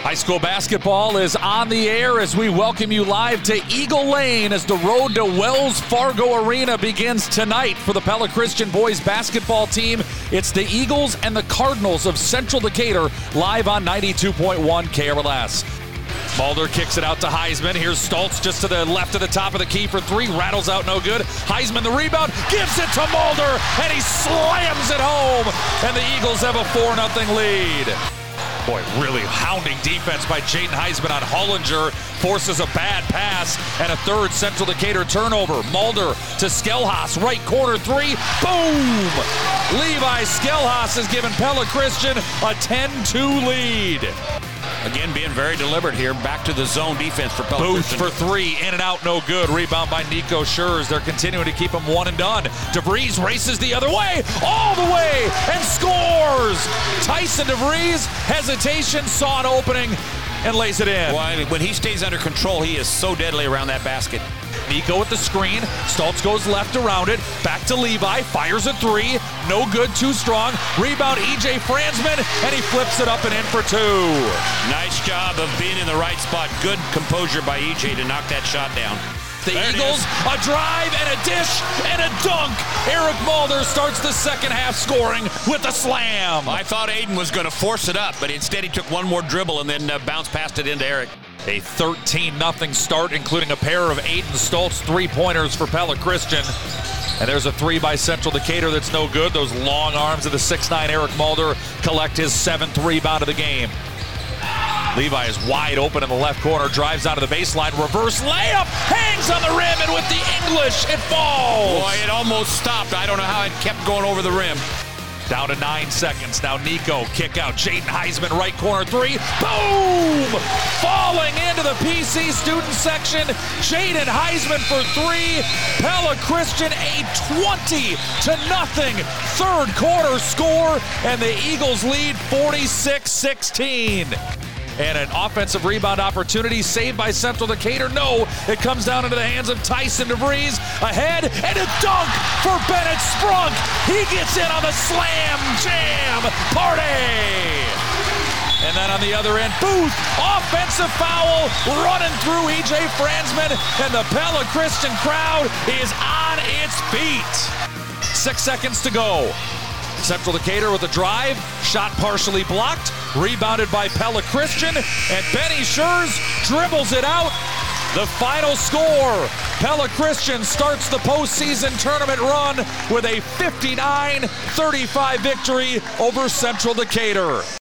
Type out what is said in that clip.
High school basketball is on the air as we welcome you live to Eagle Lane as the road to Wells Fargo Arena begins tonight for the Pella Christian boys basketball team. It's the Eagles and the Cardinals of Central Decatur live on 92.1 KRLS. Mulder kicks it out to Heisman. Here's Stoltz just to the left of the top of the key for three. Rattles out no good. Heisman the rebound. Gives it to Mulder. And he slams it home. And the Eagles have a 4-0 lead. Boy, really hounding defense by Jaden Heisman on Hollinger. Forces a bad pass and a third Central Decatur turnover. Mulder to Skelhaas. Right corner three. Boom! Levi Skelhaas has given Pella Christian a 10-2 lead. Again, being very deliberate here. Back to the zone defense for Pella Booth Christian. for three, in and out, no good. Rebound by Nico Schurz. They're continuing to keep him one and done. DeVries races the other way, all the way, and scores! Tyson DeVries, hesitation, saw an opening, and lays it in. Well, when he stays under control, he is so deadly around that basket. Nico with the screen. Stoltz goes left around it. Back to Levi. Fires a three. No good. Too strong. Rebound E.J. Franzman. And he flips it up and in for two. Nice job of being in the right spot. Good composure by E.J. to knock that shot down. The Eagles, a drive and a dish and a dunk. Eric Mulder starts the second half scoring with a slam. I thought Aiden was going to force it up, but instead he took one more dribble and then bounced past it into Eric. A 13-0 start, including a pair of Aiden Stoltz three-pointers for Pella Christian. And there's a three by Central Decatur that's no good. Those long arms of the 6'9" Eric Mulder collect his 7th rebound of the game. Levi is wide open in the left corner, drives out of the baseline, reverse layup, hangs on the rim, and with the English, it falls. Boy, it almost stopped. I don't know how it kept going over the rim. Down to 9 seconds. Now Nico, kick out. Jaden Heisman, right corner three. Boom! Falling into the PC student section. Jaden Heisman for three. Pella Christian a 20-0 third quarter score, and the Eagles lead 46-16. And an offensive rebound opportunity saved by Central Decatur. No, it comes down into the hands of Tyson DeVries. Ahead, and a dunk for Bennett Sprunk. He gets in on the slam jam party. And then on the other end, Booth, offensive foul, running through E.J. Franzman, and the Pella Christian crowd is on its feet. 6 seconds to go. Central Decatur with a drive, shot partially blocked, rebounded by Pella Christian, and Benny Schurz dribbles it out. The final score, Pella Christian starts the postseason tournament run with a 59-35 victory over Central Decatur.